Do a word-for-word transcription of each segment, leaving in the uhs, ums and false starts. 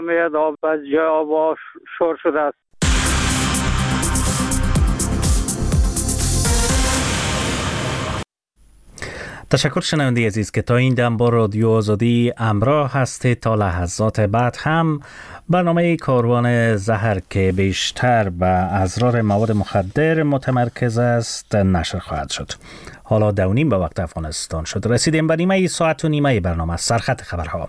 میاد آب از جای آب شور شده است. تشکر شنونده عزیز که تا این دم با رادیو آزادی همراه هستید. تا لحظات بعد هم برنامه کاروان زهر که بیشتر به اضرار مواد مخدر متمرکز است نشر خواهد شد. حالا دو نیم به وقت افغانستان شد. رسیدیم به نیمه ساعت و نیمه برنامه سرخط خبرها.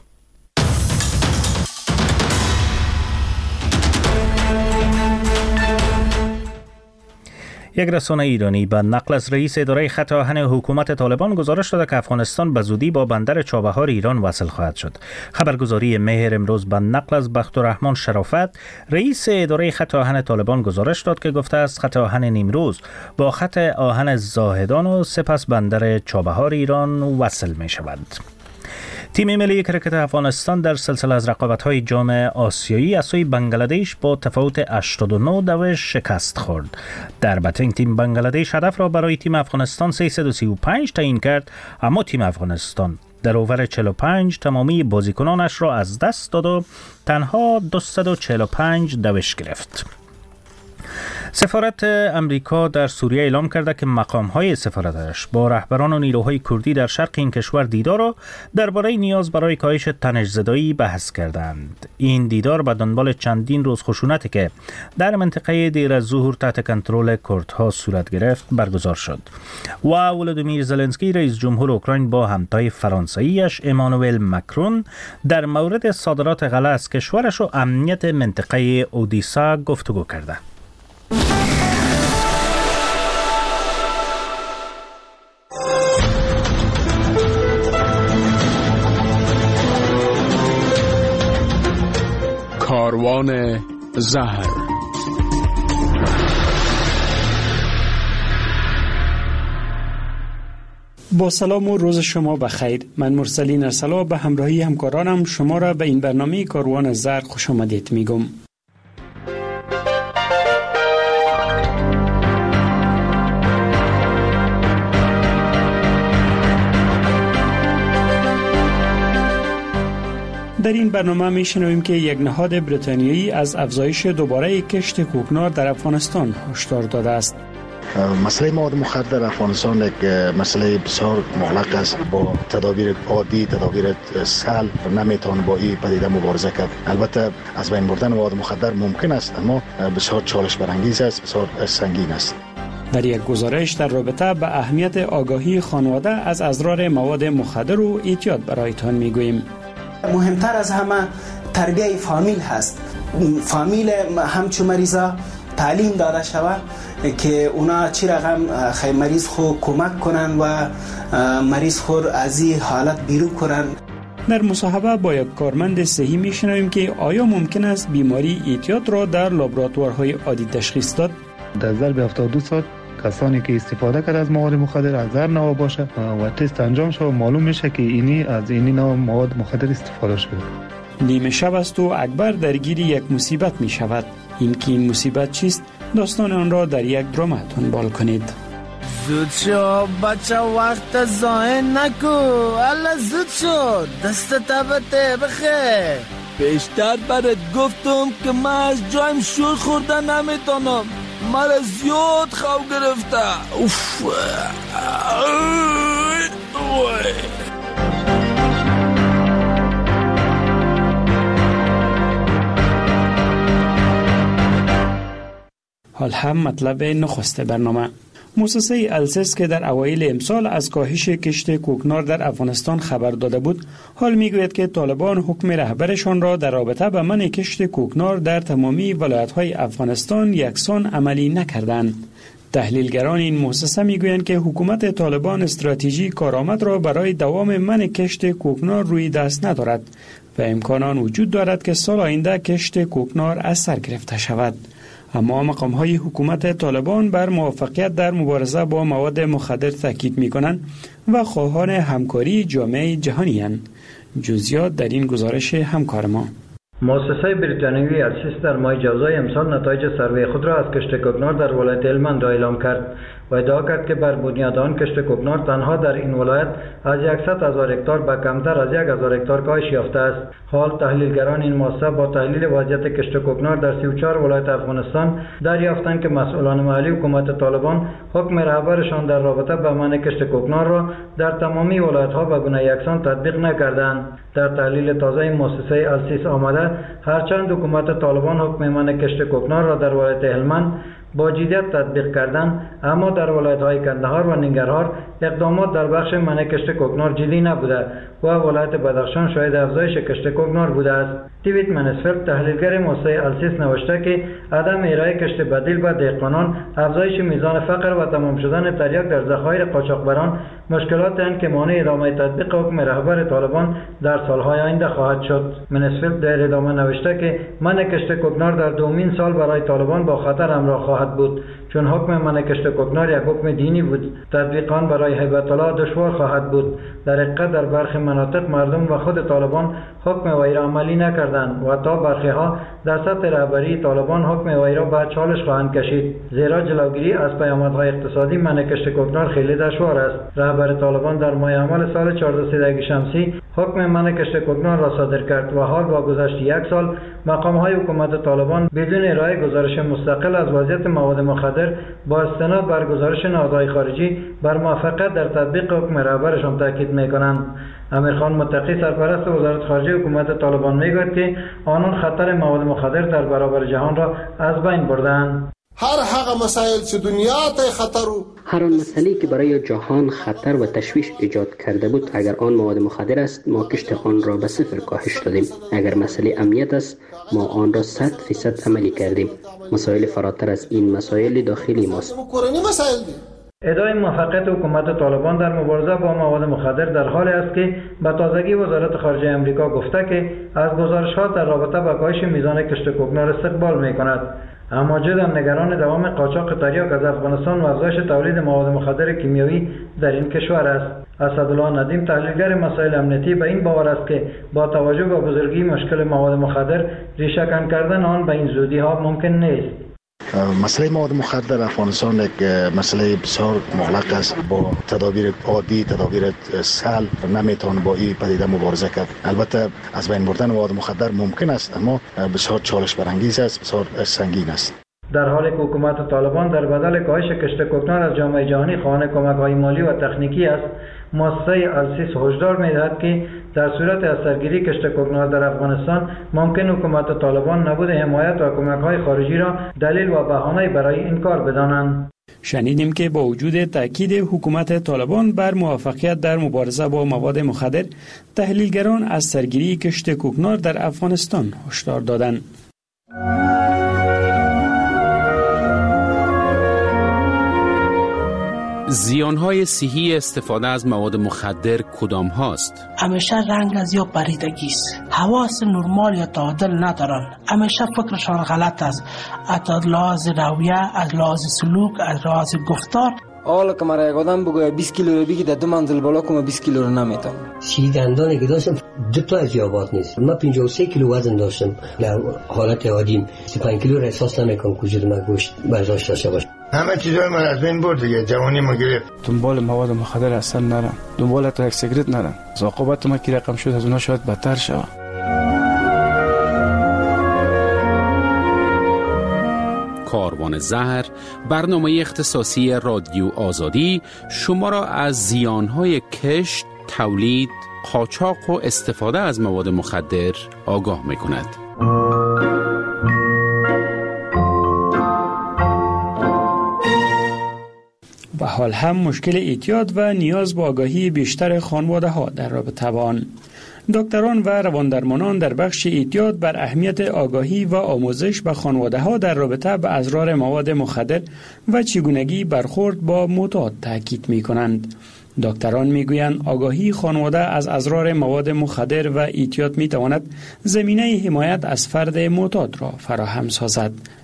یک رسانه ایرانی به نقل از رئیس اداره خط آهن حکومت طالبان گزارش داده که افغانستان به زودی با بندر چابهار ایران وصل خواهد شد. خبرگزاری مهر امروز به نقل از بختالرحمن شرافت رئیس اداره خط آهن طالبان گزارش داد که گفته است خط آهن نیمروز با خط آهن زاهدان و سپس بندر چابهار ایران وصل می شود. تیم ملی کرکت افغانستان در سلسله از رقابت‌های جام آسیایی از سوی بنگلادش با تفاوت هشتاد و نه دو شکست خورد. در بتنگ تیم بنگلادش هدف را برای تیم افغانستان سیصد و سی و پنج تعیین کرد، اما تیم افغانستان در اوور چهل و پنج تمامی بازیکنانش را از دست داد و تنها دویست و چهل و پنج دوش گرفت. سفارت امریکا در سوریه اعلام کرده که مقام‌های سفارتش با رهبران و نیروهای کردی در شرق این کشور دیدار را درباره نیاز برای کاهش تنش‌زدایی بحث کردند. این دیدار به دنبال چندین روز خشونتی که در منطقه دیر الظهور تحت کنترل کردها صورت گرفت برگزار شد. و ولادیمیر زلنسکی رئیس جمهور اوکراین با همتای فرانسویش امانوئل مکرون در مورد صادرات غله از کشورش و امنیت منطقه اودیسا گفتگو کرده. کاروان زهر. با سلام و روز شما بخیر. من مرسلین ارسلا به همراهی همکارانم شما را به این برنامه کاروان زهر خوش آمدید میگم. در این برنامه میشنویم که یک نهاد بریتانیایی از افزایش دوباره کشت کوکنار در افغانستان هشدار داده است. مسئله مواد مخدر در افغانستان یک مسئله بسیار مغلق است. با تدابیر عادی، تدابیر سهل نمیتوان با این پدیده مبارزه کرد. البته از بین بردن مواد مخدر ممکن است، اما بسیار چالش برانگیز است، بسیار سنگین است. در یک گزارش در رابطه به اهمیت آگاهی خانواده از اضرار مواد مخدر و احتیاط برایتان میگوییم. مهمتر از همه تربیه فامیل هست. فامیل همچون مریضا تعلیم داده شود که اونا چی رقم خیلی مریض خود کمک کنن و مریض خود از این حالت بیرون کنن. در مصاحبه با یک کارمند صحی میشنویم که آیا ممکن است بیماری اعتیاد را در لابراتوارهای عادی تشخیص داد؟ در ظرف هفتاد و دو ساعت کسانی که استفاده کرده از مواد مخدر از هر نوع باشه و تست انجام شد معلوم میشه که اینی از اینی نوع مواد مخدر استفاده شده. نیمه شب است و اکبر درگیر یک مصیبت می شود. این که این مصیبت چیست؟ داستان آن را در یک دراما دنبال کنید. زود شو بچه، وقت ضایع نکو. الله زود شو، دست تبته بخیر. بیشتر برات گفتم که من از جایم شور خوردن نمیتونم. مرا زیاد خواب گرفته. اوف. حال هم مطلب نخست برنامه. مؤسسه السس که در اوایل امسال از کاهش کشت کوکنار در افغانستان خبر داده بود، حال میگوید که طالبان حکم رهبرشان را در رابطه با منع کشت کوکنار در تمامی ولایت‌های افغانستان یکسان عملی نکردند. تحلیلگران این مؤسسه میگویند که حکومت طالبان استراتژی کارآمد را برای دوام منع کشت کوکنار روی دست ندارد و امکانات وجود دارد که سال آینده کشت کوکنار از سر گرفته شود. اما مقام‌های حکومت طالبان بر موفقیت در مبارزه با مواد مخدر تاکید می‌کنند و خواهان همکاری جامعه جهانی اند. جزئیات در این گزارش همکار ما. مؤسسه بریتانیایی السیس در ماه جوزای امسال نتایج سروی خود را از کشت کوکنار در ولایت هلمند اعلام کرد و ادعا کرد که بر بنیاد آن کشت کوکنار تنها در این ولایت از صد هزار هکتار به کمتر از یک هزار هکتار کاهش یافته است. حال تحلیلگران این مؤسسه با تحلیل وضعیت کشت کوکنار در سی و چهار ولایت افغانستان دریافتند که مسئولان محلی حکومت طالبان حکم رهبرشان در رابطه با منع کشت کوکنار را در تمامی ولایت‌ها به گونه یکسان تطبیق نکردند. در تحلیل تازه مؤسسه السیس آمده هرچند حکومت طالبان حکم منع کشت کوکنار را در ولایت هلمند با جدیت تطبیق کردن، اما در ولایت‌های کندهار و ننگرهار اقدامات در بخش منع کشت کوکنار جدی نبوده و ولایت بدخشان شاهد افزایش کشت کوکنار بوده است. دیوید منسفیلد تحلیلگر مؤسسه السیس نوشته که عدم ارائه کشت بدیل به دهقانان، افزایش میزان فقر و تمام شدن تریاک در ذخایر قاچاقبران مشکلات اند که مانع ادامه تطبیق حکم رهبر طالبان در سالهای آینده خواهد شد. منسفیلد در ادامه نوشته که منع کشت کوکنار در دومین سال برای طالبان با خطر همراه خواهد بود، چون حکم منع کشت کوکنار یک حکم دینی بود. تطبیق آن برای هیبت الله دشوار خواهد بود. در حقیقت در برخی مناطق مردم و خود طالبان حکم وی را عملی نکردند و تا برخی ها در سطح رهبری طالبان حکم وی را به چالش خواهند کشید، زیرا جلوگیری از پیامدهای اقتصادی منع کشت کوکنار خیلی دشوار است. رهبر طالبان در ماه اول سال چهارصد و سی شمسی حکم منع کشت کوکنار را صادر کرد و حال با گذشت یک سال مقام‌های حکومت طالبان بدون ارائه گزارش مستقل از وضعیت مواد مخدر با استناد بر گزارش نهادهای خارجی بر موفقیت در تطبیق حکم رهبرشان تاکید می‌کنند. امیرخان متقی سرپرست وزارت خارجه حکومت طالبان میگوید که آنان خطر مواد مخدر در برابر جهان را از بین بردند. هر هغه مسائل چې دنیا ته خطر و هر آن مسئله که برای جهان خطر و تشویش ایجاد کرده بود، اگر آن مواد مخدر است ما کشت آن را به صفر کاهش دادیم. اگر مسئله امنیت است ما آن را صد فیصد عملی کردیم. مسائل فراتر از این مسائل داخلی ماست. ادعای موفقیت حکومت طالبان در مبارزه با مواد مخدر در حالی است که به تازگی وزارت خارجه امریکا گفته که از گزارش‌ها در رابطه با کاهش میزان کشت کوکنار استقبال می‌کند. اما جدا نگران دوام قاچاق تریاک از افغانستان و افزایش تولید مواد مخدر کیمیایی در این کشور است. اسدالله ندیم تحلیلگر مسائل امنیتی به این باور است که با توجه به بزرگی مشکل مواد مخدر ریشه کن کردن آن به این زودی ها ممکن نیست. مسئله مواد مخدر در افغانستان یک مسئله بسیار مغلق است. با تدابیر عادی، تدابیر سهل نمیتوان با این پدیده مبارزه کرد. البته از بین بردن مواد مخدر ممکن است، اما بسیار چالش برانگیز است، بسیار سنگین است. در حالی که حکومت طالبان در بدل کاهش کشت کوکنار از جامعه جهانی خواهان کمک‌های مالی و تکنیکی است، مؤسسه السیس هشدار می‌دهد که در صورت از سرگیری کشت کوکنار در افغانستان ممکن حکومت طالبان نبود حمایت و کمک‌های خارجی را دلیل و بهانه برای این کار بدانند. شنیدیم که با وجود تاکید حکومت طالبان بر موفقیت در مبارزه با مواد مخدر، تحلیلگران از سرگیری کشت کوکنار در افغانستان هشدار دادند. زیانهای صحی استفاده از مواد مخدر کدام هاست؟ همیشه رنگ از یا پریدگی است. حواس نرمال یا تعادل ندارن. همیشه فکرشان غلط است. از لحاظ رویه، از لحاظ سلوک، از لحاظ گفتار. حالا که مرا یک آدم بگوید بیست کیلو رو بگی در دو منزل بالا کنم بیست کیلو رو نمیتونم. سی دندانی که داشتم دو تا از یابات نیست. من پنجاه و سه کیلو وزن داشتم. در حالت عادی سی و پنج کیلو را احساس نمیکنم که وجود من گوشت برداشت داشته باشه. همه چیزای من از بین برد دیگه، جوانی ما گرفت. دنبال مواد مخدر اصلا نرم، دنبال تا یک سیگرت نرم. عاقبت ما کی رقم شد از اونها شاید بدتر شود. کاروان زهر، برنامه اختصاصی رادیو آزادی شما را از زیانهای کشت، تولید، قاچاق و استفاده از مواد مخدر آگاه می‌کند. و حال هم مشکل اعتیاد و نیاز به آگاهی بیشتر خانواده ها در رابطه با آن. دکتران و رواندرمانان در بخش اعتیاد بر اهمیت آگاهی و آموزش به خانواده ها در رابطه به اضرار مواد مخدر و چگونگی برخورد با معتاد تاکید می کنند. دکتران می گویند آگاهی خانواده از اضرار مواد مخدر و اعتیاد می تواند زمینه حمایت از فرد معتاد را فراهم سازد.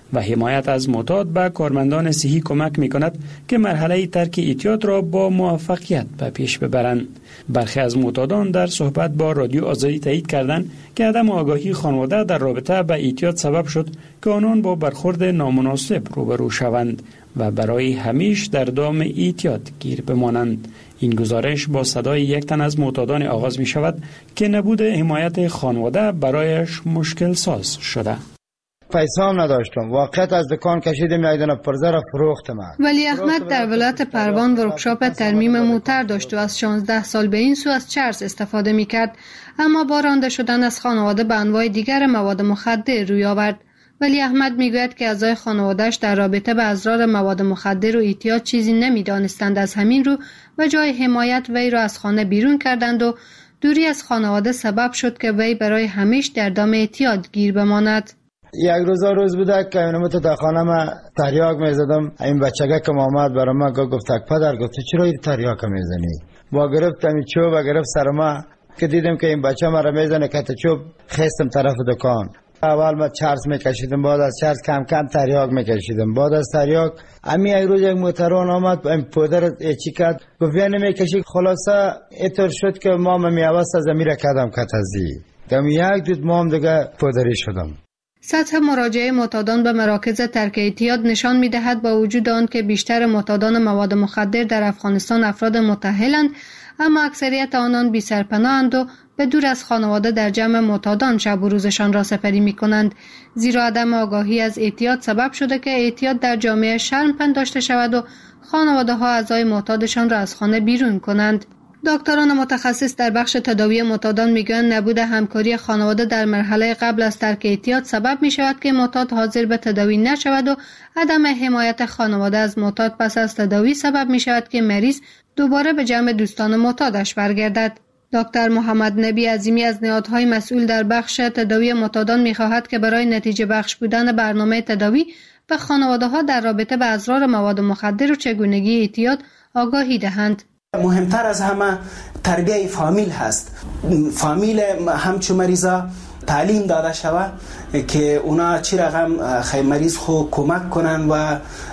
و حمایت از معتاد به کارمندان صحی کمک می کند که مرحله ترک اعتیاد را با موفقیت به پیش ببرند. برخی از معتادان در صحبت با رادیو آزادی تایید کردند که عدم آگاهی خانواده در رابطه با اعتیاد سبب شد که آنان با برخورد نامناسب روبرو شوند و برای همیش در دام اعتیاد گیر بمانند. این گزارش با صدای یک تن از معتادان آغاز می شود که نبود حمایت خانواده برایش مشکل ساز شده. پیسه هم نداشتم، واقعیت از دکان کشیدم یک دانه پرزه را فروختم. ولی احمد در ولایت پروان ورکشاپ ترمیم موتر داشت و از شانزده سال به این سو از چرس استفاده می کرد، اما با رانده شدن از خانواده به انواع دیگر مواد مخدر روی آورد. ولی احمد میگوید که اعضای خانواده‌اش در رابطه با اضرار مواد مخدر و اعتیاد چیزی نمیدانستند، از همین رو و جای حمایت وی را از خانه بیرون کردند و دوری از خانواده سبب شد که وی برای همیشه در دام اعتیاد گیر بماند. یک روزا روز بوده که اینم تو در خانه ما تریاک میزدم. این بچگه که آمد برای ما گفت پدر گفت چرا این تریاک میزنی؟ با گرفتم چوب گرفت سر ما که دیدم که این بچه ما را میزنه که چوب خستم طرف دکان. اول ما چرس میکشیدم، بعد از چرس کم کم تریاک میکشیدم، بعد از تریاک امی یک روز یک موتران آمد این پودر چی کرد گفت بیا نمیکشی. خلاصه اینطور شد که ما میاواست از امیر کدم کتازی دم یک دید ما هم دیگه پودری شدم. سطح مراجعه معتادان به مراکز ترک اعتیاد نشان می‌دهد با وجود آن که بیشتر معتادان مواد مخدر در افغانستان افراد متأهلند، اما اکثریت آنان بی سرپناه‌اند و به دور از خانواده در جمع معتادان شب و روزشان را سپری می‌کنند، زیرا عدم آگاهی از اعتیاد سبب شده که اعتیاد در جامعه شرم پنداشته شود و خانواده‌ها اعضای معتادشان را از خانه بیرون کنند. دکتران متخصص در بخش تداوی معتادان میگویند نبود همکاری خانواده در مرحله قبل از ترک اعتیاد سبب می شود که معتاد حاضر به تداوی نشود و عدم حمایت خانواده از معتاد پس از تداوی سبب می شود که مریض دوباره به جمع دوستان معتادش برگردد. دکتر محمد نبی عظیمی از نهادهای مسئول در بخش تداوی معتادان می خواهد که برای نتیجه بخش بودن برنامه تداوی به خانواده‌ها در رابطه با اضرار مواد مخدر و چگونگی اعتیاد آگاهی دهند. مهمتر از همه تربیه فامیل هست. فامیل همچون مریضا تعلیم داده شود که اونا چی رقم خیلی مریض خو کمک کنن و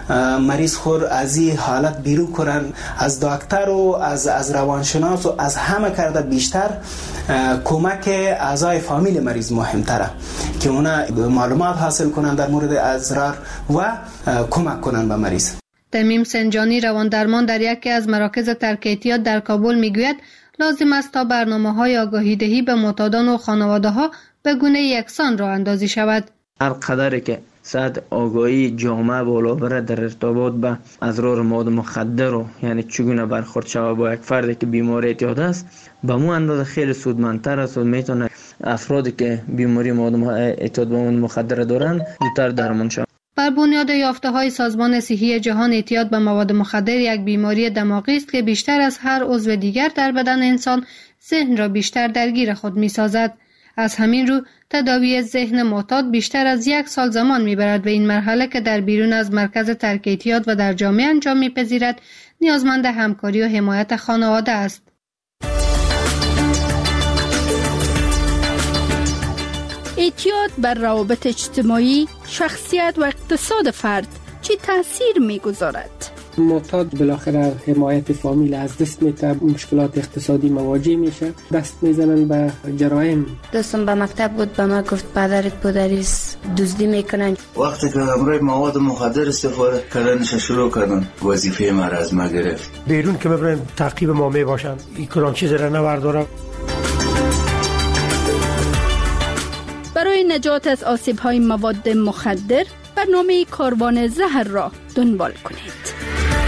مریض خور از این حالت بیرون کنن. از دکتر و از از روانشناس و از همه کرده بیشتر کمک اعضای فامیل مریض مهمتره که اونا معلومات حاصل کنن در مورد اضرار و کمک کنن به مریض. تمیم سنجانی روان درمان در یکی از مراکز ترک اعتیاد در کابل میگوید لازم است تا برنامه‌های آگاهی دهی به معتادان و خانواده‌ها به گونه یکسان راه اندازی شود. هر قدری که سطح آگاهی جامعه بالا بره در ارتباط به اضرار مواد مخدر و یعنی چگونه برخورد شود با یک فردی که بیماری اعتیاد است، به مو اندازه خیلی سودمندتر است و میتونه افرادی که بیماری مواد اعتیاد به مواد مخدر دارند زودتر درمان شوند. بر بنیاد یافته‌های سازمان صحی جهان، اعتیاد به مواد مخدر یک بیماری دماغی است که بیشتر از هر عضو دیگر در بدن انسان ذهن را بیشتر درگیر خود می‌سازد. از همین رو تداوی ذهن معتاد بیشتر از یک سال زمان می‌برد و این مرحله که در بیرون از مرکز ترک اعتیاد و در جامعه انجام می‌پذیرد نیازمند همکاری و حمایت خانواده است. اعتیاد بر روابط اجتماعی، شخصیت و اقتصاد فرد چه تأثیر می‌گذارد؟ معتاد بالاخره حمایت فامیل از دست میده، مشکلات اقتصادی مواجه میشه، دست میزنن به جرایم. دوستم به مکتب بود، به ما گفت پدرت پدریست دزدی میکنن. وقتی که امروز مواد مخدر استفاده کردنش شروع کردن، وظیفه ما را از ما گرفت. بیرون که ببرن تعقیب ما میباشن، این کلان چیز را نوردارم. برای نجات از آسیب‌های مواد مخدر برنامه کاروان زهر را دنبال کنید.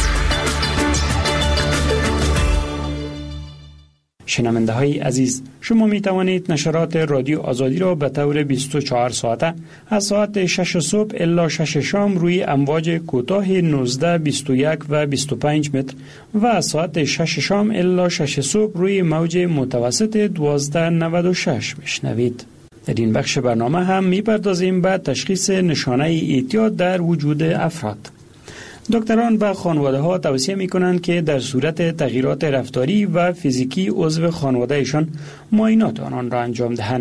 شنونده های عزیز، شما می توانید نشرات رادیو آزادی را به طور بیست و چهار ساعته از ساعت شش صبح الی شش شام روی امواج کوتاه نوزده، بیست و یک و بیست و پنج متر و از ساعت شش شام الی شش صبح روی موج متوسط دوازده نود و شش میشنوید. در این بخش برنامه هم میپردازیم به تشخیص نشانه اعتیاد در وجود افراد. دکتران به خانواده ها توصیه می کنند که در صورت تغییرات رفتاری و فیزیکی عضو خانوادهشان معاینات آنان را انجام دهند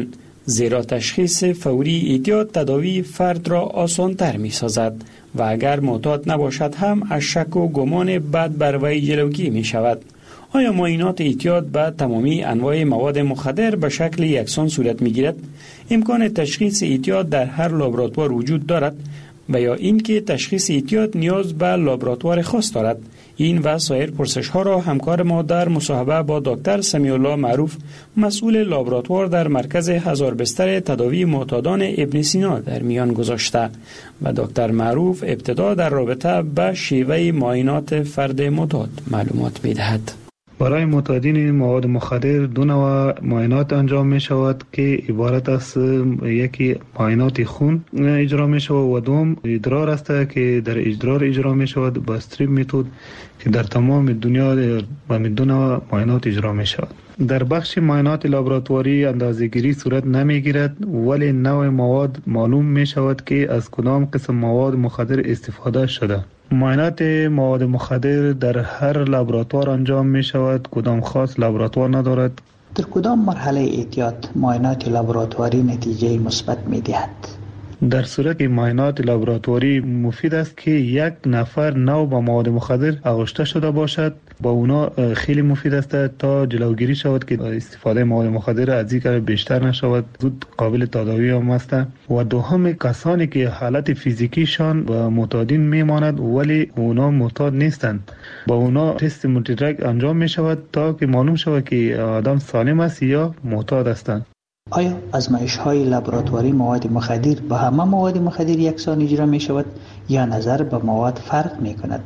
زیرا تشخیص فوری اعتیاد تداوی فرد را آسان‌تر می‌سازد و اگر معتاد نباشد هم از شک و گمان بد بر وی جلوگیری می‌شود. آیا معاینات اعتیاد به تمامی انواع مواد مخدر به شکل یکسان صورت می‌گیرد؟ امکان تشخیص اعتیاد در هر لابراتوار وجود دارد و یا اینکه تشخیص اعتیاد نیاز به لابراتوار خاص دارد؟ این و سایر پرسش‌ها را همکار ما در مصاحبه با دکتر سمیع الله معروف، مسئول لابراتوار در مرکز هزار بستر تداوی معتادان ابن سینا در میان گذاشته و دکتر معروف ابتدا در رابطه به شیوه معاینات فرد معتاد معلومات می‌دهد. برای معتادین مواد مخدر دو نوع معاینات انجام می شود که عبارت است یکی معاینات خون اجرا می شود و دوم ادرار است که در ادرار اجرا می شود با استریپ متد که در تمام دنیا با دو نوع معاینات اجرا می شود. در بخش معاینات لابراتواری اندازه‌گیری صورت نمی گیرد ولی نوع مواد معلوم می شود که از کدام قسم مواد مخدر استفاده شده. معاینات مواد مخدر در هر لابراتوار انجام می شود، کدام خاص لابراتوار ندارد. در کدام مرحله اعتیاد معاینات لابراتواری نتیجه مثبت می دهد؟ در صورت که معاینات لابراتواری مفید است که یک نفر نو با مواد مخدر آغشته شده باشد، با اونا خیلی مفید است تا جلوگیری شود که استفاده مواد مخدر از این که بیشتر نشود، زود قابل تداوی هم است. و دوم کسانی که حالت فیزیکیشان با معتادین میماند ولی اونا معتاد نیستند، با اونا تست مولتی‌دراگ انجام می شود تا که معلوم شود که آدم سالم است یا معتاد هستند. آیا آزمایش‌های لابراتواری مواد مخدر با همه مواد مخدر یکسان اجرا می شود یا نظر به مواد فرق می کند؟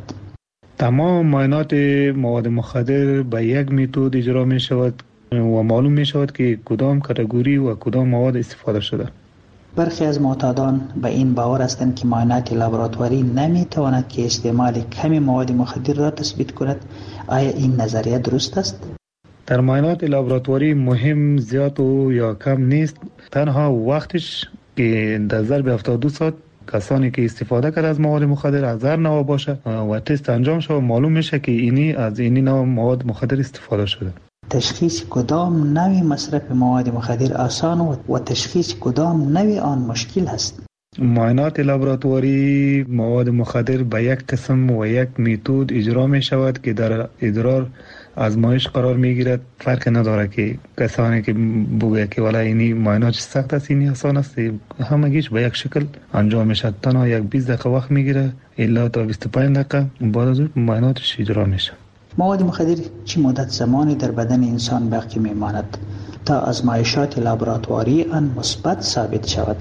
تمام معاینات مواد مخدر به یک متد اجرا می شود و معلوم می شود که کدام کاتگوری و کدام مواد استفاده شده. برخی از معتادان به این باور هستند که معاینات لابراتواری نمی تواند که استعمال کمی مواد مخدر را تثبیت کند. آیا این نظریه درست است؟ در معاینات لابراتواری مهم زیاد و یا کم نیست، تنها وقتش که در ظرف هفتاد و دو ساعت کسانی که استفاده کرد از مواد مخدر از هر نوع باشه و تست انجام شد معلوم میشه که اینی از اینی نوع مواد مخدر استفاده شده. تشخیص کدام نوع مصرف مواد مخدر آسان و تشخیص کدام نوع آن مشکل است؟ معاینات لابراتواری مواد مخدر به یک قسم و یک متد اجرا می شود که در ادرار آزمایش قرار می گیرد. فرق نداره که کسانی که بگه که والا اینی معاینات سخت است اینی آسان است، همگیش به یک شکل انجام می شود. تنها یک بیست دقیقه وقت می گیره الا تا بیست و پنج دقیقه بعد از اون معایناتش اجرا می شود. مواد مخدر چه مدت زمانی در بدن انسان باقی می ماند تا آزمایشات لابراتواری آن مثبت ثابت شود؟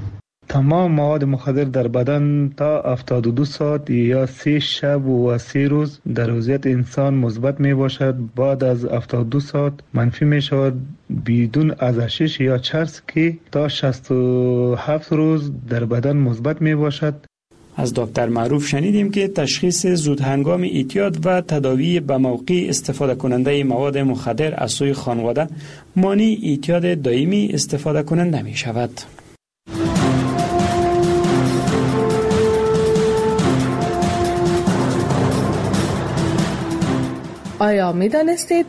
تمام مواد مخدر در بدن تا هفتاد و دو ساعت یا سه شب و سه روز در وضعیت انسان مثبت می باشد. بعد از هفتاد و دو ساعت منفی می شود بدون ازشش یا چرس که تا شصت و هفت روز در بدن مثبت می باشد. از دکتر معروف شنیدیم که تشخیص زودهنگام اعتیاد و تداوی به موقع استفاده کننده مواد مخدر از سوی خانواده مانع اعتیاد دائمی استفاده کننده می شود. آیا می دانستید؟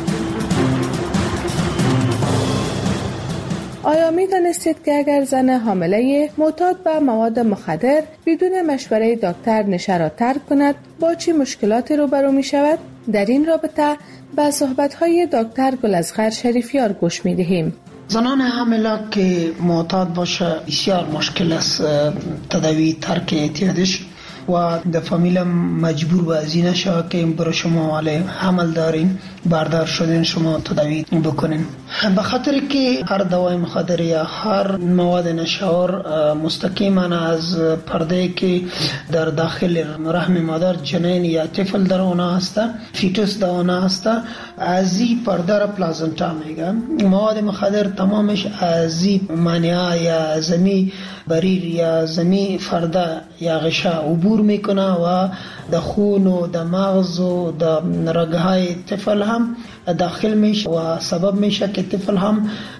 آیا می دانستید که اگر زن حامله معتاد به مواد مخدر بدون مشوره دکتر نشه را ترک کند با چه مشکلاتی روبرو می شود؟ در این رابطه به صحبت‌های دکتر گل‌اصغر شریفیار گوش می دهیم. زنان حامله که معتاد باشه بسیار مشکل است تداوی ترک اعتیادش و در فامیل مجبور به از این شود که برای شما علی حمل دارین بردار شدین شما تداوی بکنین، به خاطر که هر دوای مخدر یا هر مواد نشاور مستقیما از پرده که در داخل رحم مادر جنین یا طفل در اونا هسته فیتوس در اونا هسته از این پرده را پلازنتا میگن. مواد مخدر تمامش از این مانعه یا زمین بریر یا زمین فرده یا غشا عبور میکنه و در خون و در مغز و در رگهای طفل هم داخل میشه و سبب میشه که طفل هم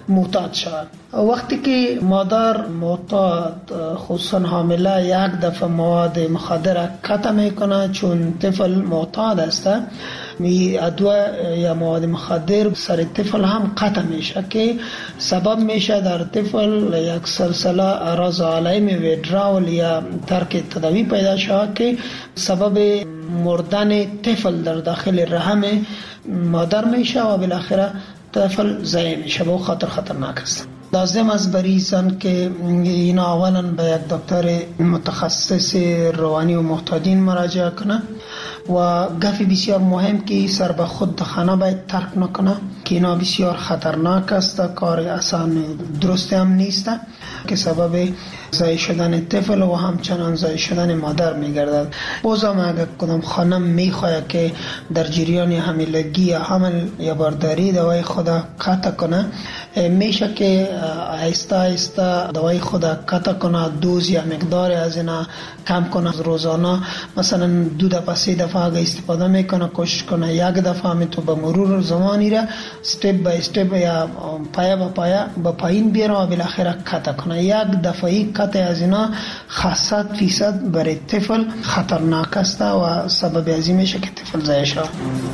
معتاد شود. وقتی که مادر معتاد خصوصا حامله یک دفعه مواد مخدر قطع میکنه، چون طفل معتاد است، می ادویه یا مواد مخدر سر طفل هم قطع میشه که سبب میشه در طفل یک سلسله اعراض علائم ویدراول یا ترک تداوی پیدا شود که سبب مردن طفل در داخل رحم مادر میشه و بالاخره طفل ضعیف میشه و خطر خطرناک است. لازم است بریزن که اینا اولا به یک دکتر متخصص روانی و محتاجین مراجعه کنه و گفی بسیار مهم که سر به خود خانه باید ترک نکنه که اینا بسیار خطرناک است، کار آسان درست هم نیست که سبب ضعیف شدن طفل و همچنان ضعیف شدن مادر میگردد. بازم اگر کدام خانم میخواهد که در جریان حاملگی یا حمل یا بارداری دوای خود قطع کنه، میشه که آهسته آهسته دوای خود قطع کنه، دوز یا مقدار از اینا کم کنه. روزانه مثلا دو دفعه سه دفعه اگه استفاده میکنه کوشش کنه یک دفعه می تو به مرور زمانی را استپ بای استپ یا پایا با پایا با پایین بیاره و بالاخره قطع کنه. یک دفعه قطع از اینا صد فیصد برای طفل خطرناک است و سبب ازی میشه که طفل ضعیف شود.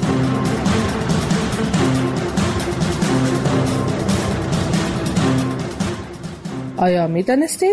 آیا می دانستید؟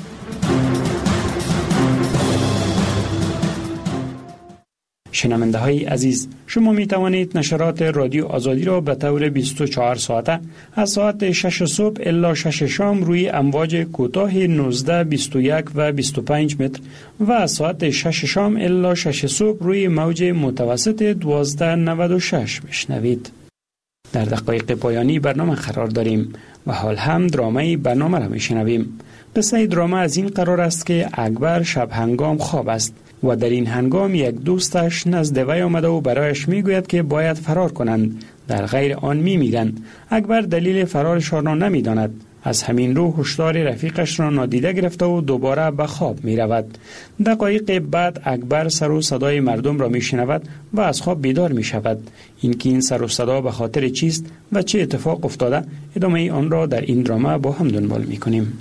شنونده های عزیز، شما می توانید نشرات رادیو آزادی را به طور بیست و چهار ساعته از ساعت شش صبح الی شش شام روی امواج کوتاه نوزده، بیست و یک و بیست و پنج متر و از ساعت شش شام الی شش صبح روی موج متوسط دوازده نود و شش بشنوید. در دقایق پایانی برنامه قرار داریم و حال هم درامه برنامه را میشنویم. قصه درامه از این قرار است که اکبر شب هنگام خواب است و در این هنگام یک دوستش نزد وی آمده و برایش میگوید که باید فرار کنند، در غیر آن میمیرند. اکبر دلیل فرارشان را نمیداند. از همین رو هشدار رفیقش را نادیده گرفته و دوباره به خواب می رود. دقایق بعد اکبر سر و صدای مردم را می شنود و از خواب بیدار می شود. این که این سر و صدا به خاطر چیست و چه اتفاق افتاده، ادامه آن را در این درامه با هم دنبال می کنیم.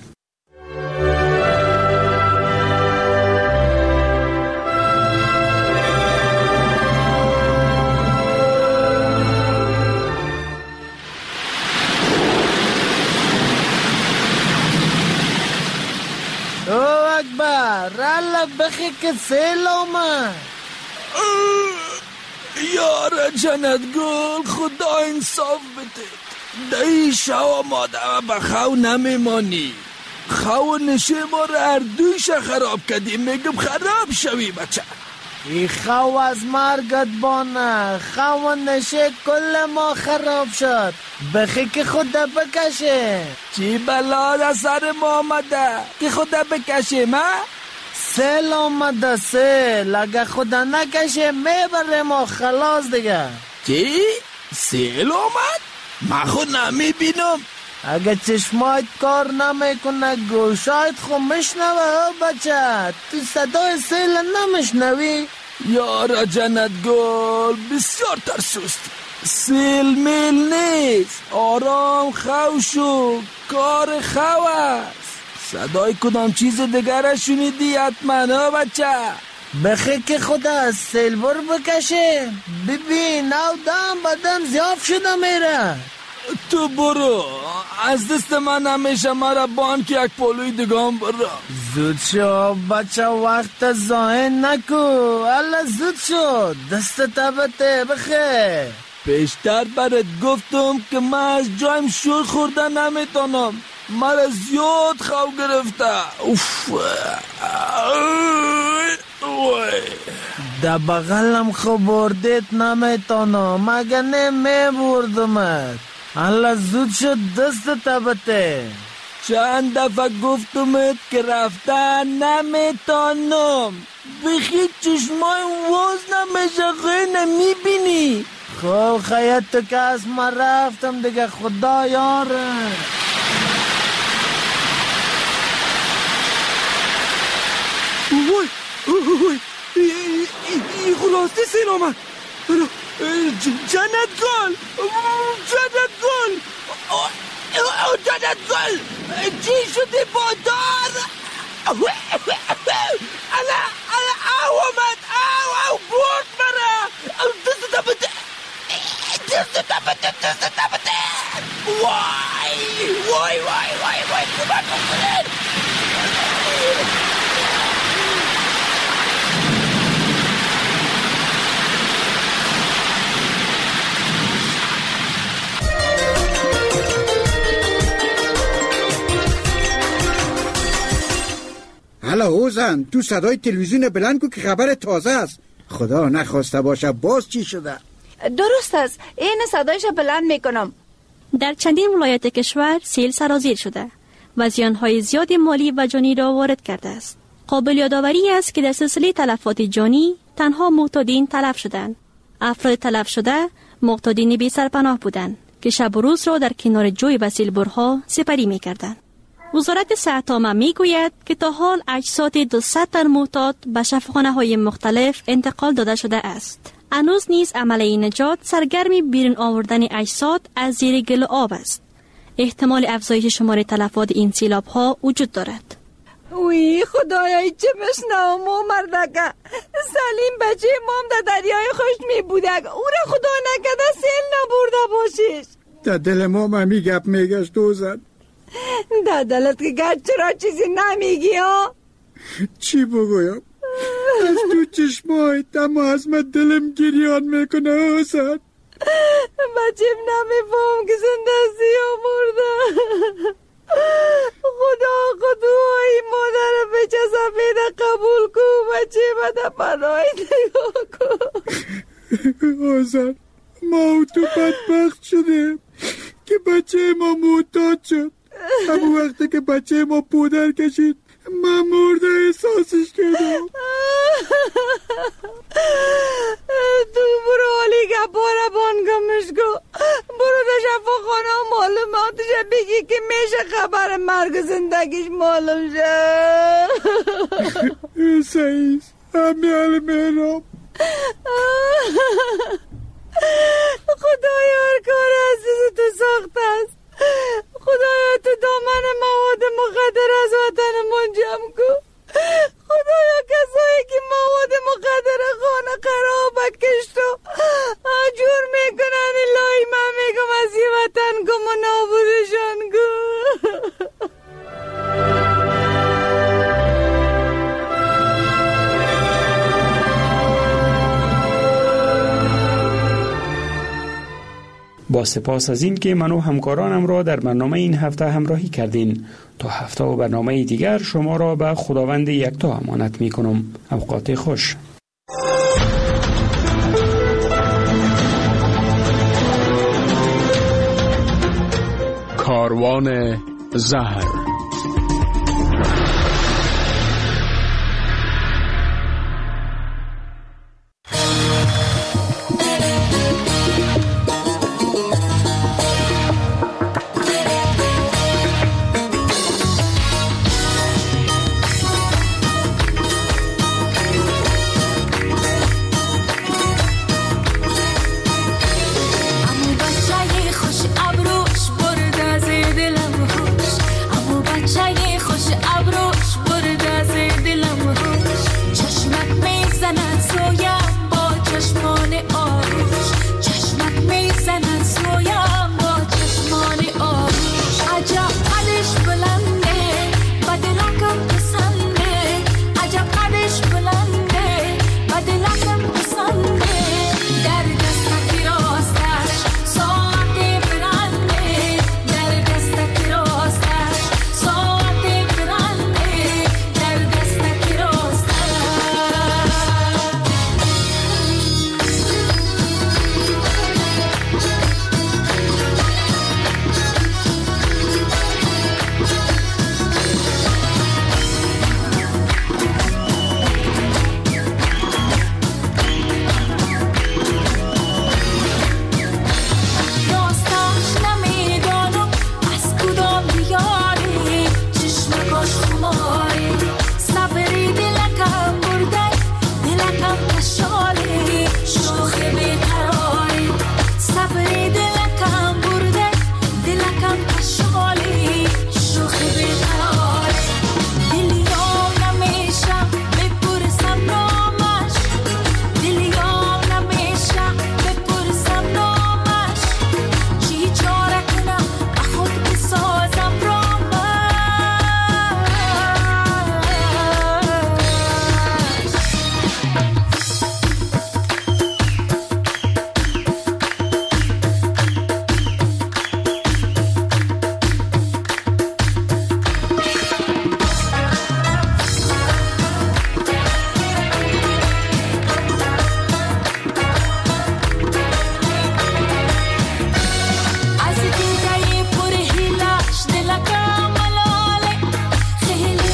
رالا بخی که سیل آمد. یار جنت گل، خدا انصاف بده. دایی شو ماده به خو نمیمانی. خو نشه ما را هر دویش خراب کردیم. میگم خراب شوی بچه. ای خو از مرگت بانه. خو نشه کل ما خراب شد. بخی که خدا بکشه. چی بلا در سر ما آمده که خدا بکشه ما؟ سیل آمده سیل. اگه خدا نکشه میبره ما خلاص دیگه. چی؟ سیل آمد؟ من خود نمیبینم. اگه چشمایت کار نمیکنه گوشایت خود مشنوه بچه. تو صدای سیل نمیشنوی؟ یارا جنت گل بسیار ترسوستی. سیل میل نیست. آرام خو شو. کار خو است. صدای کدام چیز دیگر شنیدی حتما ها بچه؟ بخی که خدا از سیل بر بکشه. ببین او دم بدم زیاف شده میره. تو برو، از دست من همیشه مرا بان که یک پولوی دگام برو. زود شو بچه، وقت زاین نکو. الله زود شو، دست تبته بخی. پیشتر برات گفتم که من از جایم شور خورده نمیتونم. مرا زیاد خو گرفته. اوف. در بغلم خو بردیت نمیتونم. مگه نمی بردمت. الله زود شد دست تبته. چند دفعه گفتمت که رفتن نمیتونم. بخی چشمای واز نمیشه، خیلی نمیبینی. خب خیلی تو که از ما رفتم دیگه. خدا یاره. وای وای ای خلاصی سیل آمد. جنت گل، جنت گل. تنزل چی شده بادار؟ انا انا او آمد او او برد مرا دست تا بده دست تا بده دست تا بده وای وای وای وای وای کمک کنید. حالا اوزن تو صدای تلویزیون بلند کو که خبر تازه است. خدا نخواسته باشه باز چی شده؟ درست است، این صدایش بلند میکنم. در چندین ولایت کشور سیل سرازیر شده و زیانهای زیاد مالی و جانی را وارد کرده است. قابل یادآوری است که در سلسله تلفات جانی تنها معتادین تلف شدند. افراد تلف شده معتادین بی سرپناه بودند که شب و روز را در کنار جوی و سیلبرها سپری می‌کردند. وزارت صحت عامه میگوید که تا حال اجساد دویست تن معتاد به شفاخانه‌های مختلف انتقال داده شده است. هنوز نیز عملیه نجات سرگرمی بیرون آوردن اجساد از زیر گل آب است. احتمال افزایش شمار تلفات این سیلاب‌ها وجود دارد. وی خدایای چه بشنوم و مردکه سلیم بچه مام در دریای خشک می بودک، او را خدا نکده سیل نبرده باشیش. در دل ما ممی گپ میگشت دوزن. در دلت که گرد چرا چیزی نمیگی ها؟ چی بگویم؟ از تو چشمای دم و از من دلم گریان میکنه حسن. بچیم نمیفهم که زندستی ها مرده. خدا خدای مادر بچه سفید قبول کو، بچه بده پناهی نگاه کن. حسن ما و تو بدبخت شده که بچه ما معتاد شد. همون وقتی که بچه ما پودر کشید من مرده احساسش کردم. تو برو حالی گپاره بانگمش کو، برو در شفاخانه معلوماتش بگی که میشه خبر مرگ زندگیش معلوم شه. سعیز همی علمه خدایا هر کار عزیز تو ساخت است. خدایا تو دامن مواد مخدر از وطن منجم کو. خدایا کسایی که مواد مخدر خانه خراب کشت و جور میکنن الهی من میگم از یه وطن گم و نابودشان کو. با سپاس از این که من و همکارانم را در برنامه این هفته همراهی کردین. تا هفته و برنامه دیگر شما را به خداوند یکتا امانت می کنم. اوقات خوش. کاروان زهر